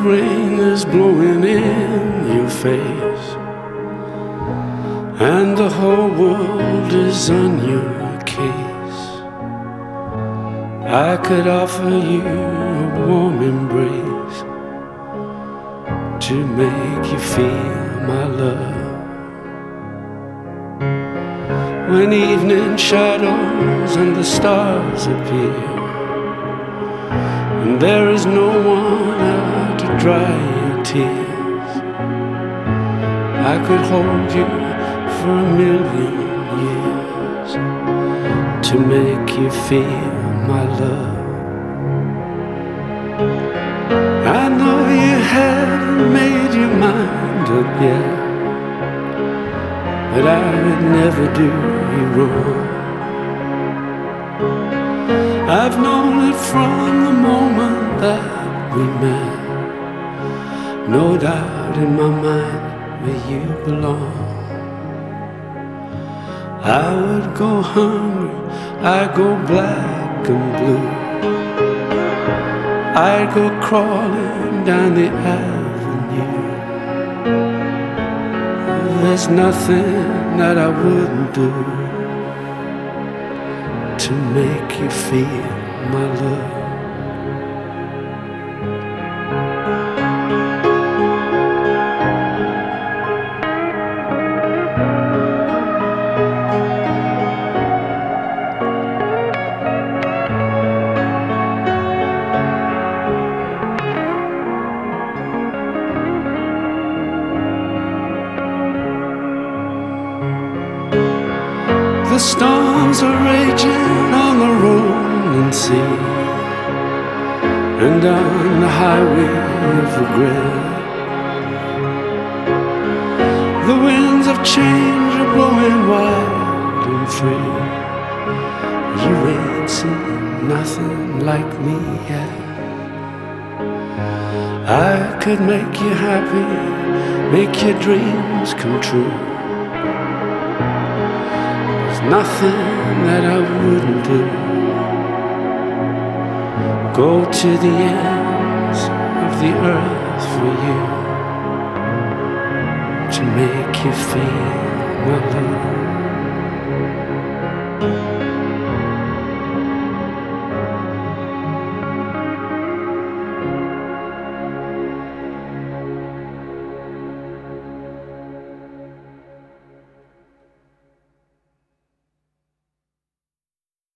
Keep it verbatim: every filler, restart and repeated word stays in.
rain is blowing in your face, and the whole world is on your case, I could offer you a warm embrace to make you feel my love. When evening shadows and the stars appear, and there is no one out to dry your tears, I could hold you for a million years to make you feel my love. I know you haven't made your mind up yet, but I would never do you wrong. I've known it from the moment that we met, no doubt in my mind where you belong. I would go hungry, I'd go black and blue, I'd go crawling down the avenue. There's nothing that I wouldn't do to make you feel my love. The storms are raging on the rolling sea, and on the highway of regret, the winds of change are blowing wild and free. You ain't seen nothing like me yet. I could make you happy, make your dreams come true. Nothing that I wouldn't do. Go to the ends of the earth for you to make you feel my love.